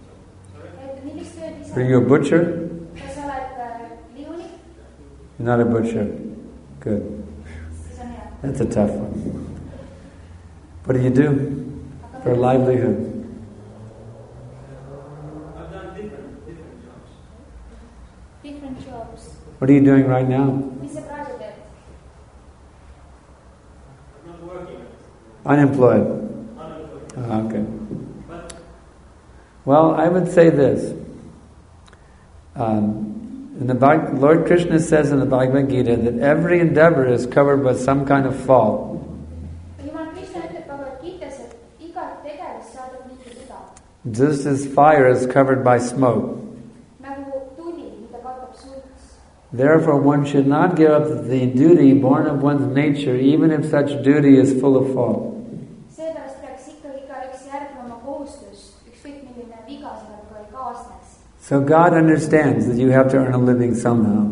B: Are you a butcher? You're not a butcher. Good. That's a tough one. What do you do for a livelihood?
D: I've done different, different jobs.
C: Different jobs.
B: What are you doing right now?
C: I'm
D: not working.
B: Unemployed.
D: Unemployed.
B: Oh, okay. Well, I would say this. Um, in the Bhag- Lord Krishna says in the Bhagavad Gita that every endeavor is covered by some kind of fault. Just as fire is covered by smoke. Therefore, one should not give up the duty born of one's nature, even if such duty is full of fault. So God understands that you have to earn a living somehow.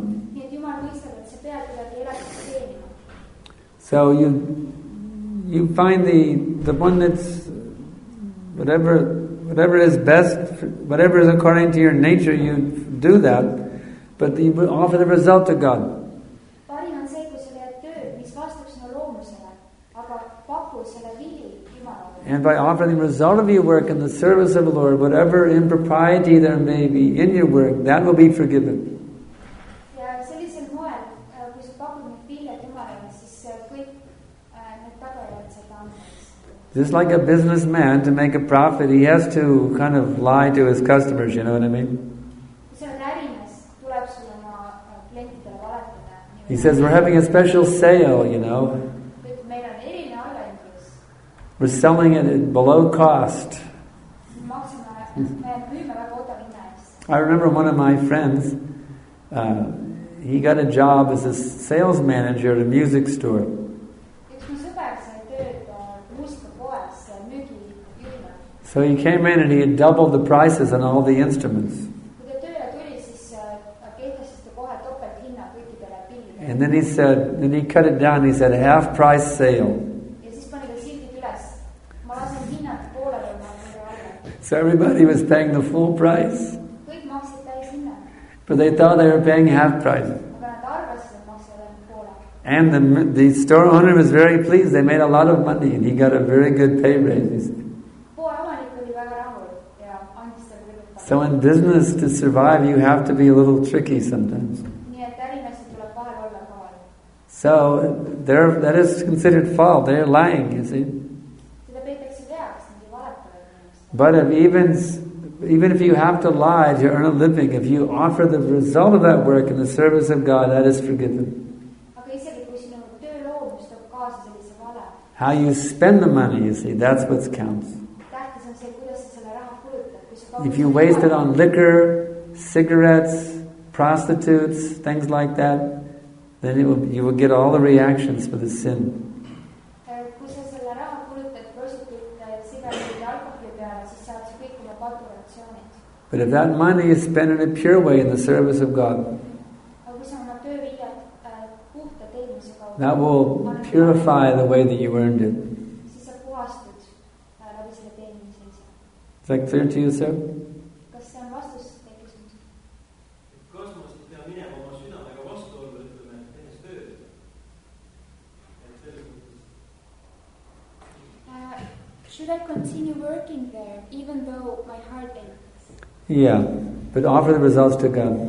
B: So you you find the the one that's whatever, whatever is best, whatever is according to your nature, you do that, but you offer the result to God.
C: parim on see, kui sa teed tööd, mis vastab sinu loomusele, aga paku selle vili Jumalale.
B: And by offering the result of your work in the service of the Lord, whatever impropriety there may be in your work, that will be forgiven.
C: ja sellisel moel, kui sa pakud need viljad Jumalale, siis kõik need tagajärjed saad anda.
B: Just like a businessman, to make a profit, he has to kind of lie to his customers, you know what I mean? He says, we're having a special sale, you know. We're selling it at below cost. I remember one of my friends, uh, he got a job as a sales manager at a music store. So he came in and he had doubled the prices on all the instruments. And then he said, then he cut it down, he said, half price sale. So everybody was paying the full price. But they thought they were paying half price. And the, the store owner was very pleased. They made a lot of money and he got a very good pay raise. So in business, to survive, you have to be a little tricky sometimes. So they're, that is considered fault. They're lying, you see. But if even, even if you have to lie to earn a living, if you offer the result of that work in the service of God, that is forgiven. How you spend the money, you see, that's what counts. If you waste it on liquor, cigarettes, prostitutes, things like that, then it will, you will get all the reactions for the sin. But if that money is spent in a pure way in the service of God, that will purify the way that you earned it. Is that clear to you, sir?
C: Uh, should I continue working there even though my heart aches?
B: Yeah, but offer the results to God.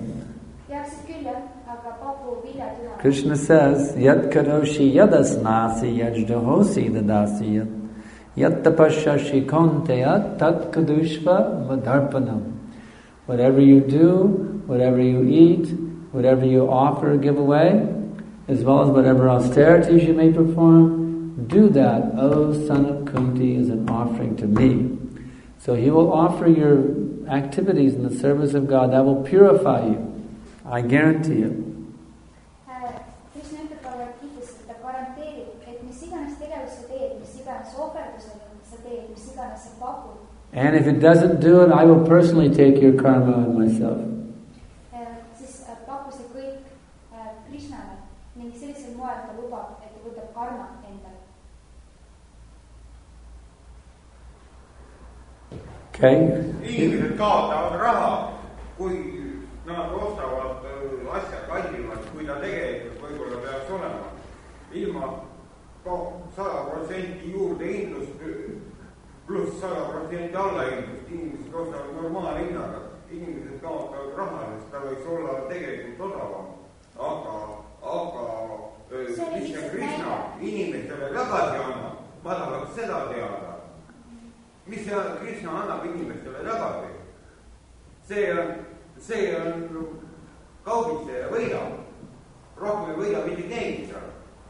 B: Krishna says, Yat karoshi yadasnasi yajdahosi dadasi yat tapasyashi konteya tat kadushva madharpanam. Whatever you do, whatever you eat, whatever you offer or give away, as well as whatever austerities you may perform, do that, O son of Kunti, as an offering to me. So he will offer your activities in the service of God that will purify you. I guarantee you. And if it doesn't do it, I will personally take your karma on myself. Okay?
F: Inimesed kaotavad raha, kui nad ostavad asja kallimalt, kui ta tegelikult võib-olla peaks olema. Ilma sada protsenti juurdehindlust pluss sada protsenti allahindlust. Inimesed ostavad normaalhinnaga. Inimesed kaotavad raha, sest ta võiks olla tegelikult odavam. Aga, aga mis see Krishna inimestele tagasi annab, ma tahaks seda teada. Mis see Krishna annab inimestele tagasi? See on, see on kaubitseja võida. Rohkem ei võida mitte keegi seal.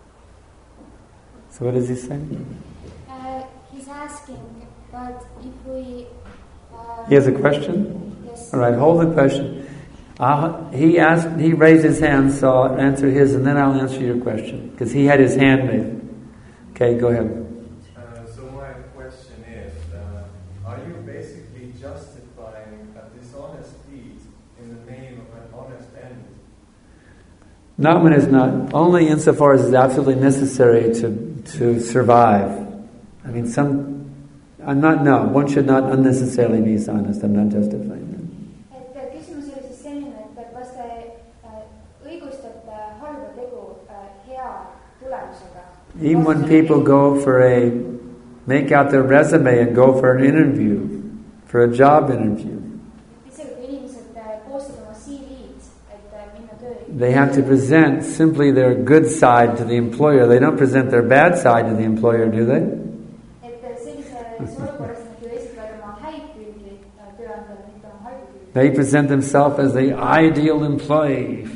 B: So what is he saying?
C: Uh, he's asking, but if we... Uh,
B: he has a question?
C: Yes.
B: All right, hold the question. Uh, he asked. He raised his hand, so I'll answer his, and then I'll answer your question, because he had his hand raised. Okay, go ahead. Not when it's not, only insofar as it's absolutely necessary to, to survive. I mean, some, I'm not, no, one should not unnecessarily be dishonest. I'm not justifying that.
C: et küsimus oli siis selline, et kas te õigustate halba tegu hea tulemusega?
B: Even when people go for a, make out their resume and go for an interview, for a job interview, they have to present simply their good side to the employer. They don't present their bad side to the employer, do they? They present themselves as the ideal employee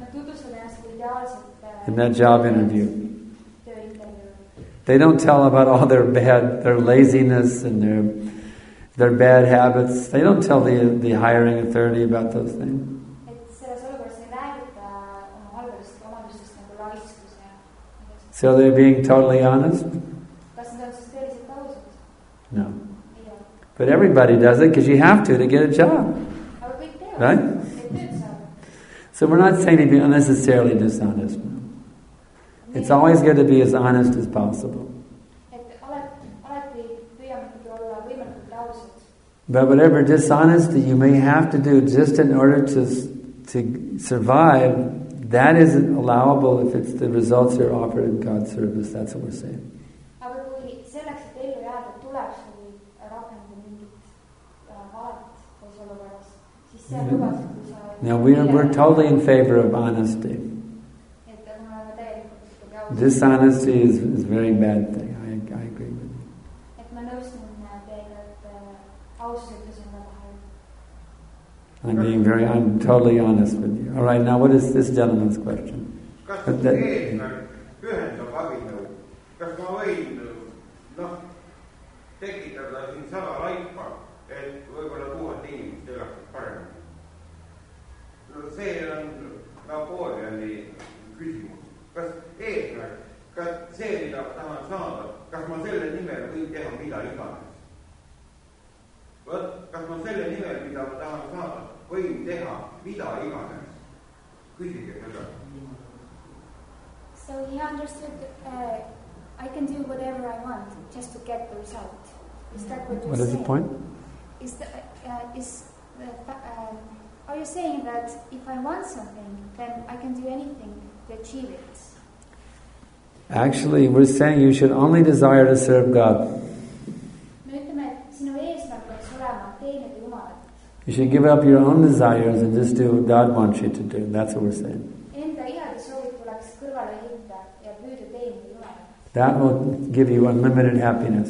B: in that job interview. They don't tell about all their bad, their laziness and their their bad habits. They don't tell the the hiring authority about those things. So they're being totally honest? No. But everybody does it because you have to to get a job. Right? So we're not saying to be unnecessarily dishonest. No. It's always good to be as honest as possible. But whatever dishonesty you may have to do just in order to to survive, that isn't allowable if it's the results are offered in God's service. That's what we're saying. Now we're we're totally in favor of honesty. Dishonesty is is a very bad thing. I I agree with you. I'm being very, I'm totally honest with you. All right, now what is this gentleman's question?
F: Kas eesmärk pühendab abinõu? Kas ma võin noh, tekitada siin sada laipa, et võib-olla tuhat inimest elaksid paremini? No see on Napoleoni küsimus. Kas eesmärk, kas see, mida ma tahan saada, kas ma selle nimel võin teha mida iganes? Võt, kas ma selle nimel, mida ma tahan saada, võin teha mida iganes? Küsige seda.
C: So he understood uh, I can do whatever I want just to get the result. Is that what you're
B: What is
C: saying?
B: the point?
C: Is the, uh, is the, uh, are you saying that if I want something, then I can do anything to achieve it?
B: Actually, we're saying you should only desire to serve God. You should give up your own desires and just do what God wants you to do. That's what we're saying. That will give you unlimited happiness.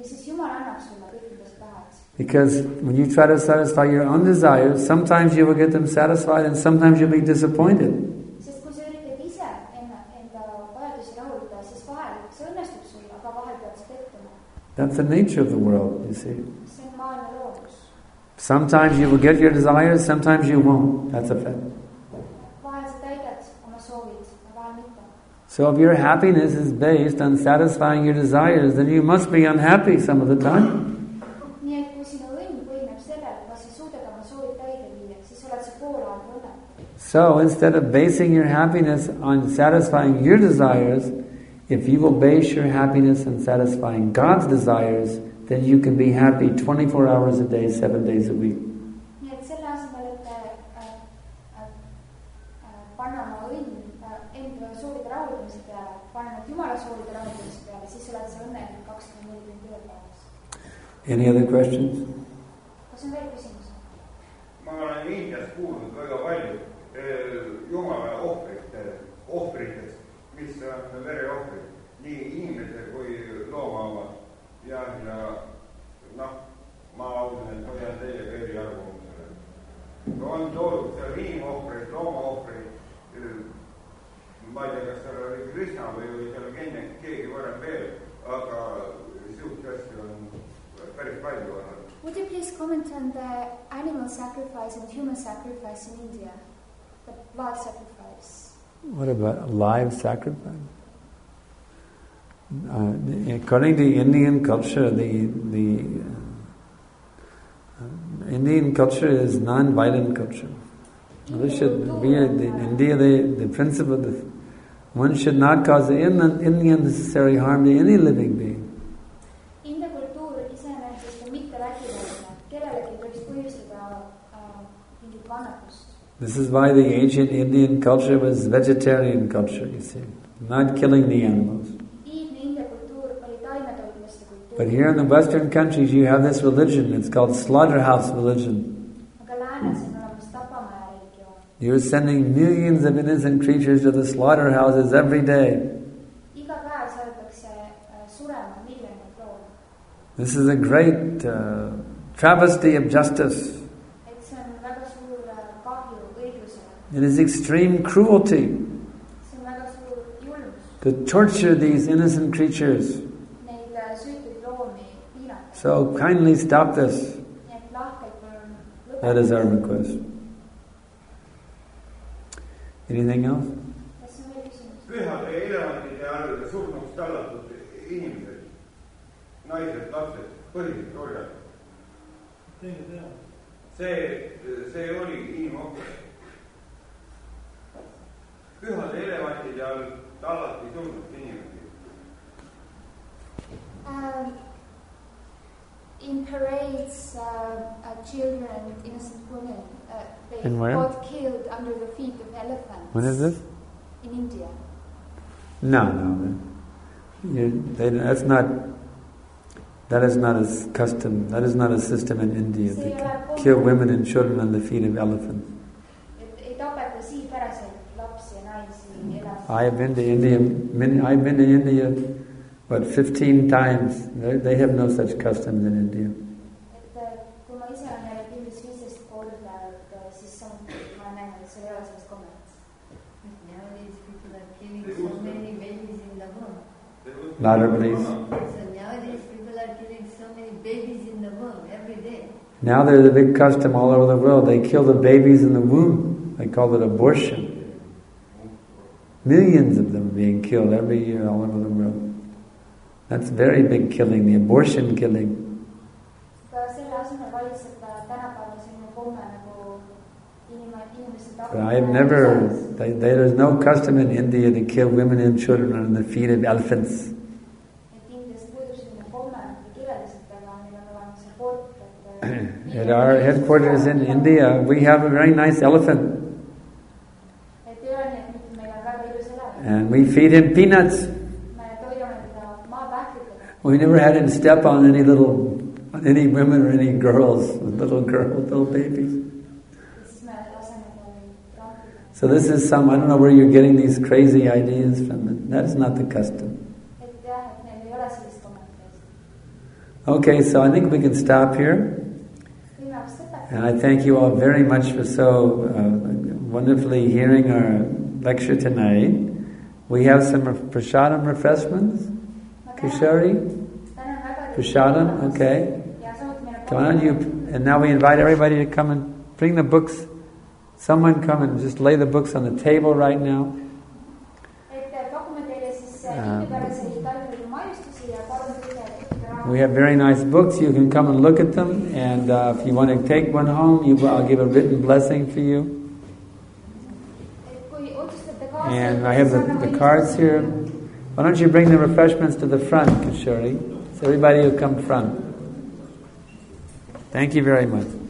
B: Because when you try to satisfy your own desires, sometimes you will get them satisfied and sometimes you'll be disappointed. That's the nature of the world, you see. Sometimes you will get your desires, sometimes you won't. That's a fact. So if your happiness is based on satisfying your desires, then you must be unhappy some of the time. So instead of basing your happiness on satisfying your desires, if you will base your happiness on satisfying God's desires, then you can be happy twenty-four hours a day, seven days a week. Any other questions?
F: Ma olen Indias kuulnud väga palju Jumala ohvrite, ohvritest, mis on vereohvrid, nii inimese kui looma omad. Ja, ja noh, ma ausen, et ma jään teiega eri arvamusele. On toodud seal inimohvreid, loomaohvreid, ma ei tea, kas seal oli Krishna või oli seal enne keegi varem veel, aga suht asju on päris palju olnud.
C: Would you please comment on the animal sacrifice and human sacrifice in India? The blood sacrifice.
B: What about live sacrifice? Uh, according to Indian culture, the the uh, Indian culture is non-violent culture. This should be a, the, India. The the principle, the, one should not cause any unnecessary harm to any living being. This is why the ancient Indian culture was vegetarian culture, you see. Not killing the animals. But here in the Western countries you have this religion, it's called slaughterhouse religion. You're sending millions of innocent creatures to the slaughterhouses every day. This is a great uh, travesty of justice. It is extreme cruelty to torture these innocent creatures. So kindly stop this. That is our request. Anything else?
F: Pühade elevantide all surnuks tallatud inimesed, naised, lapsed, põhilised orjad. See, see oli inimohver. Pühade elevantide all tallati surnuks inimesed.
C: Um, in parades, uh, uh, children, innocent women, uh, they got killed under the feet of elephants.
B: When is this?
C: In India.
B: No, no. You, they, that's not. That is not a custom. That is not a system in India. They kill women and children on the feet of elephants. I have been to India. I've been to India. But fifteen times, they have no such customs in India.
E: Nowadays people are killing so many babies in the womb.
B: Louder, please.
E: So nowadays people are killing so many babies in the womb every day.
B: Now there's a big custom all over the world. They kill the babies in the womb. They call it abortion. Millions of them being killed every year all over the world. That's very big killing, the abortion killing. But I have never, they, there is no custom in India to kill women and children on the feet of elephants. At our headquarters in India, we have a very nice elephant. And we feed him peanuts. We never had him step on any little, on any women or any girls, little girls, little babies. So this is some, I don't know where you're getting these crazy ideas from. That's not the custom. Okay, so I think we can stop here. And I thank you all very much for so uh, wonderfully hearing our lecture tonight. We have some prasadam refreshments. Kishori? Prasadam? Okay. Come on, you. And now we invite everybody to come and bring the books. Someone come and just lay the books on the table right now. Um, we have very nice books. You can come and look at them. And uh, if you want to take one home, you, I'll give a written blessing for you. And I have the, the cards here. Why don't you bring the refreshments to the front, Kishori? So everybody will come front. Thank you very much.